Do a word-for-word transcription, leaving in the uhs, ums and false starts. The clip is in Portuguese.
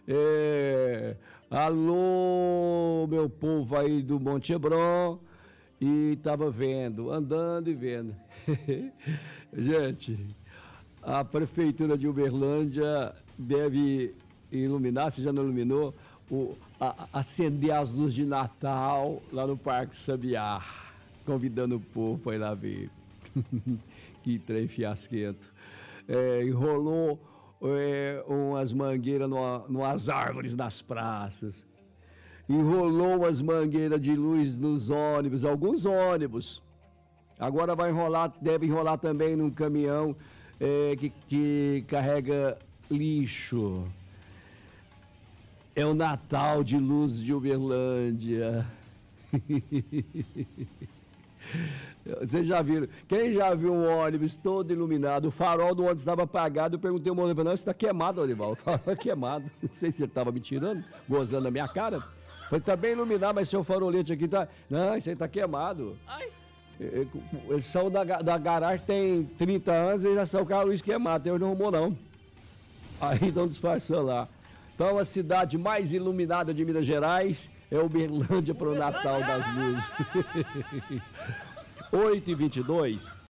É, alô, meu povo aí do Monte Hebron. E tava vendo, andando e vendo. Gente, a prefeitura de Uberlândia deve iluminar, se já não iluminou, o, a, acender as luzes de Natal lá no Parque Sabiá, convidando o povo para ir lá ver. Que trem fiasquento. É, enrolou é, umas mangueiras numa, numas árvores nas praças. Enrolou umas mangueiras de luz nos ônibus, alguns ônibus. Agora vai enrolar, deve enrolar também num caminhão é, que, que carrega lixo. É o Natal de luz de Uberlândia. Vocês já viram? Quem já viu um ônibus todo iluminado? O farol do ônibus estava apagado. Eu perguntei ao moço, não, isso está queimado, Olival. O farol é queimado. Não sei se ele estava me tirando, gozando na minha cara. Falei, tá bem iluminado, mas seu farolete aqui tá... Não, isso aí tá queimado. Ai. Ele saiu da, da garagem tem trinta anos e já saiu com a luz queimada. Ele não arrumou, não. Aí estão disfarçando lá. Então, a cidade mais iluminada de Minas Gerais é Uberlândia para o Natal das Luzes. oito e vinte e dois.